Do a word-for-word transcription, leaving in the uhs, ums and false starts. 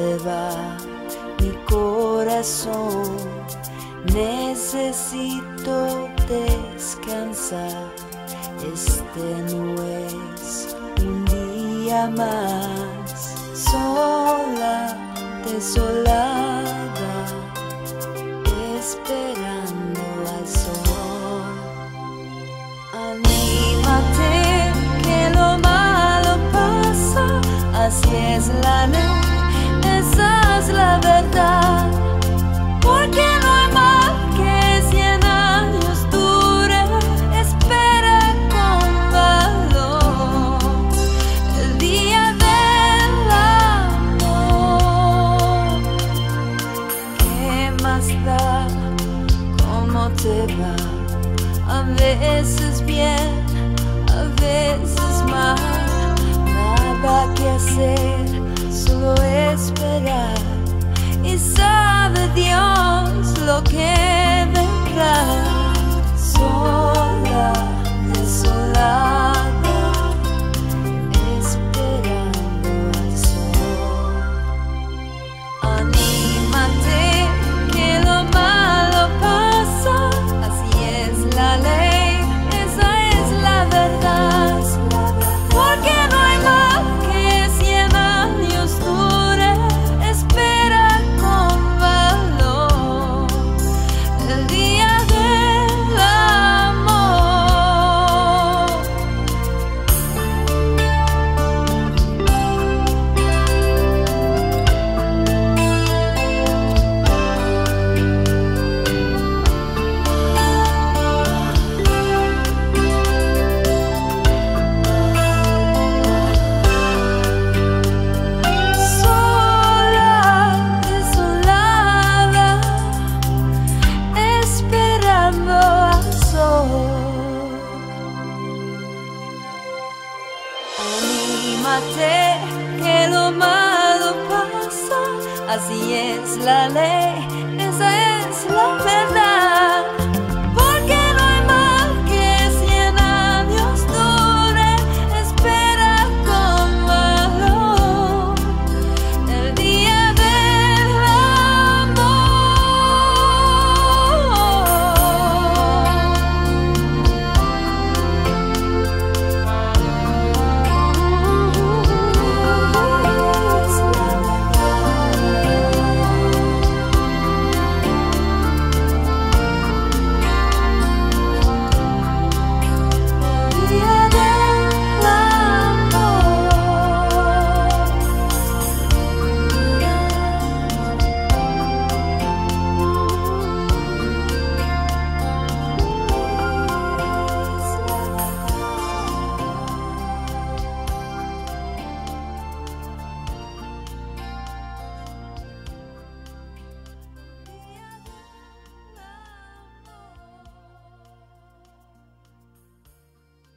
se va mi corazón, necesito descansar. Este no es un día más, sola, desolada, esperando al sol. Anímate que lo malo pasa, así es la ley, esa es la verdad. Porque no hay mal que cien años dure, espera con valor el día del amor. ¿Qué más da? ¿Cómo te va? A veces bien, a veces mal, nada que hacer, solo esperar. Y sabe Dios lo que vendrá. Sola, desolada, esperando al sol. Anímate que lo malo pasa, así es la ley, esa es la verdad. Porque no hay mal que cien años dure, espera con valor el día del amor. Sola, desolada, esperando al sol. Anímate que lo malo pasa, así es la ley, esa es la